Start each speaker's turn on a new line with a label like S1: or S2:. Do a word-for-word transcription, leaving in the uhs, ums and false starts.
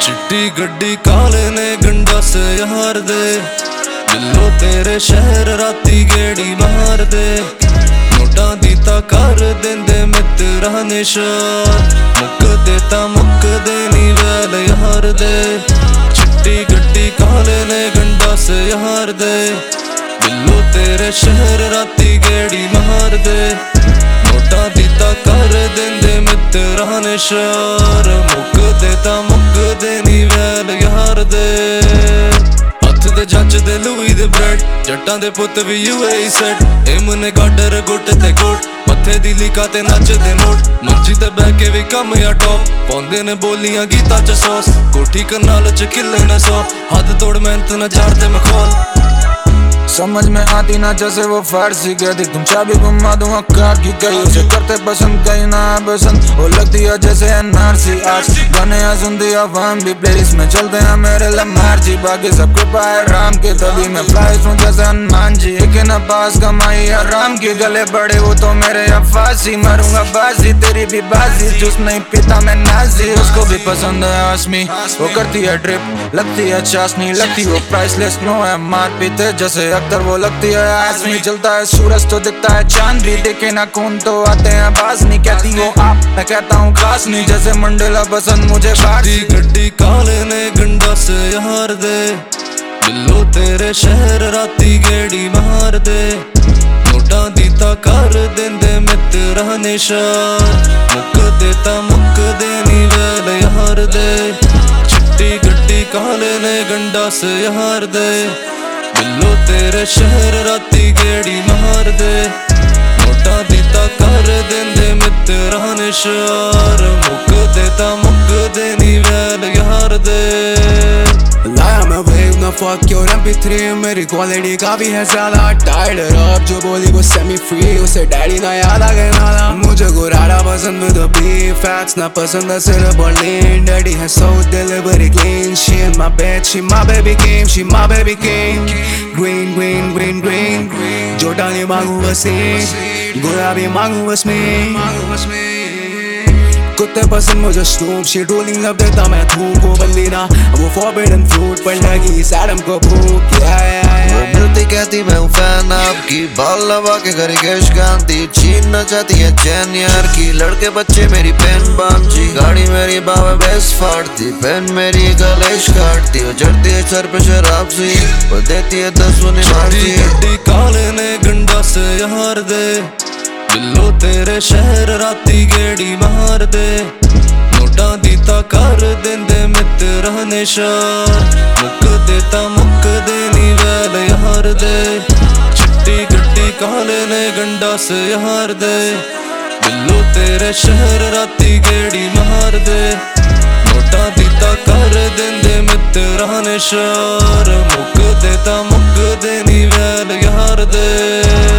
S1: चिट्टी गड्डी काले ने गंडा से यार दे, बिल्लो तेरे शहर राती गेड़ी मार दे। नोटा दीता कर देंदे मित्रा निशार, मुक देता मुक देनी वैल यार दे। चिट्टी गड्डी काले ने गंडा से यार दे, बिल्लो तेरे शहर राती गेड़ी मार दे। नोटा दीता कर देंदे मित्रा निशार, मुक देता मुक देनी वैल यार दे। हथ दे जच दे लुई दे ब्रेड, जट्टां दे पुत भी यूएई सेट। एम ने गाडर गुट ते गुट, मत्थे दी लीका ते नच दे नोट। मंजी ते बह के भी कम या टॉप, पौंदे ने बोलियां गीता च सॉस। कोठी करनाल च किले ने सौ, हद तोड़ मेहनत न झाड़ते मखौल।
S2: समझ में आती ना जैसे वो फारसी कहती, तुम चाबी घुमा दूंगा कार की कहीं। उसे करते पसंद कहीं ना पसंद, वो लगती है जैसे एनआरसी। आज गाने यहाँ सुनती अवाम भी, प्लेलिस्ट में चलते हैं मेरे लम्हार जी। बाकी सब कृपा है राम के, तभी मैं फ्लाई हूँ जैसे हनुमान जी। एक न पास कमाई राम के, गले बड़े वो तो मेरे अफासी। मारूंगा बाजी तेरी भी बाजी, जूस नहीं पीता मैं नाजी। उसको भी पसंद है आसमी, वो करती है ट्रिप लगती है चाशनी। लगती वो प्राइसलेस नो है मार पीते जैसे अक्तर, वो लगती है आजमी। चलता है सूरज तो दिखता है चांद भी, देखे ना खून तो आते हैं बाज नहीं। कहती हो आप, मैं कहता हूँ खास नहीं, जैसे मंडेला पसंद मुझे।
S1: चिट्टी गड्डी काले ने गंडा से यार दे, बिल्लो तेरे शहर राती गेड़ी मार दे। नोटा दीता कर देंदे मित्रा निशार, मुक देता मुक देनी वैल यार दे। चिट्टी गड्डी काले ने गंडा से यार दे, बिल्लो तेरे शहर राती गेड़ी मार दे। नोटा दीता कर देंदे मित्रा निशार, मुक देता मुक देनी वैल यार दे।
S3: लाया मैं वेव ना fuck your M P three, मेरी क्वालिटी काफी है ज्यादा। टाइड रब जो बोली वो सेमी फ्री, उसे डैडी ना याद आ गए नाला। मुझे गुराड़ा पसंद विद बीफ, फैट्स ना पसंद है सिर्फ बर्लिन। डैडी है so delivery clean, she in my bed, she my baby king, she my baby king। Green green green green, जो डाली मांगू बस गुलाबी मांगू बस में। कुत्ते पसंद मुझे स्नूप, शी रोलिंग लब देता मैं थूक। वो बल्ली ना वो फॉरबिडन फ्रूट, पर लगी सैडम को भूख।
S4: वो मिलती कहती मैं हूँ फैन आपकी, बाल लगा के करी केश गांधी। छीनना चाहती है चैन यार की, लड़के बच्चे मेरी पेन बांची। गाड़ी मेरी बाबा बेस फाड़ती, पेन मेरी गलेश काटती। वो चढ़ती है सर पे शराब सी, वो देती है दस उन्हें मारती।
S1: गड्डी काले ने गंडा से यार दे, बिल्लो तेरे शहर राती गेड़ी मार दे। नोटा दीता कर देंदे मित्रा निशार, मुक देता मुक देनी वैल यार दे। चिट्टी गड्डी काले ने गंडा से यार दे, बिल्लो तेरे शहर राती गेड़ी मार दे। नोटा दीता कर देंदे मित्रा निशार, मुक देता मुक देनी वैल यार दे।